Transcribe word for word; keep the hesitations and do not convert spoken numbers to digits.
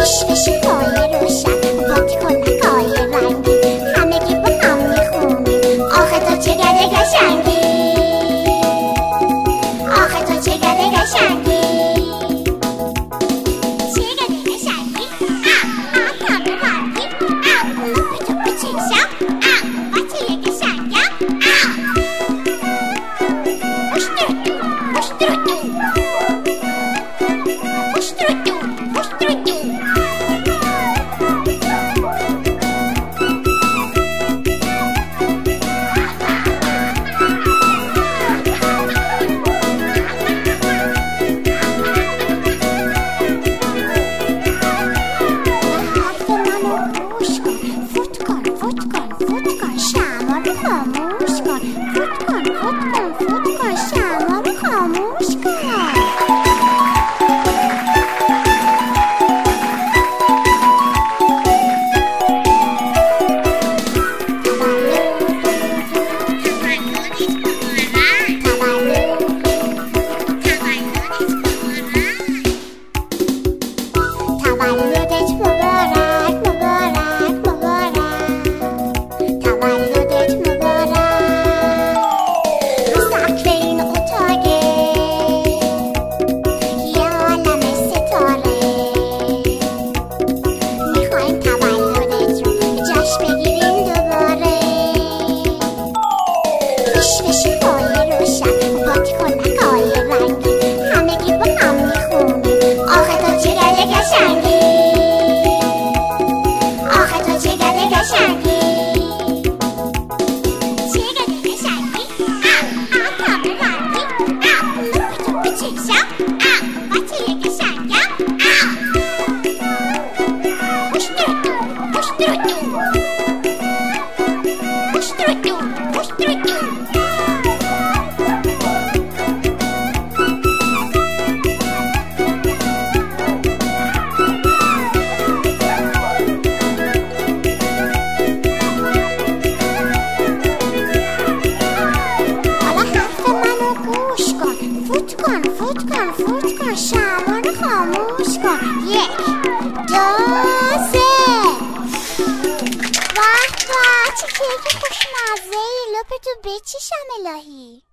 فش فش پای روشن با تیکونکای رنگی همگی با هم میخونیم آخه تو چه گله قشنگی آخه تو چه گله قشنگی چه گله قشنگی آه آه کامل رنگی آه لپ تو بچشم آه بچه قشنگم آه مشترکو مشترکو مشترکو مشترکو خاموش کن فوت کن فوت کن فوت کن شما رو خاموش کن تولدت مبارک مبارک مبارک تولدت مبارک رو سقف این اتاقه یه عالم ستاره میخوایم تولدت رو جشن بگیریم دوباره فش فش پای روشن با تیکونکای رنگی همگی با هم میخونیم آخه تو چه گله قشنگی آخه تو چه گله قشنگی چه گله قشنگی آه آه کامل رنگی آه لپ تو بچشم آه بچه قشنگم آه مشترکو مشترکو مشترکو مشترکو فوت کن فوت کن فوت کن شما رو خاموش کن یک دو سه واه واه چه کیک خوشمزه ای لپ تو بچشم الهی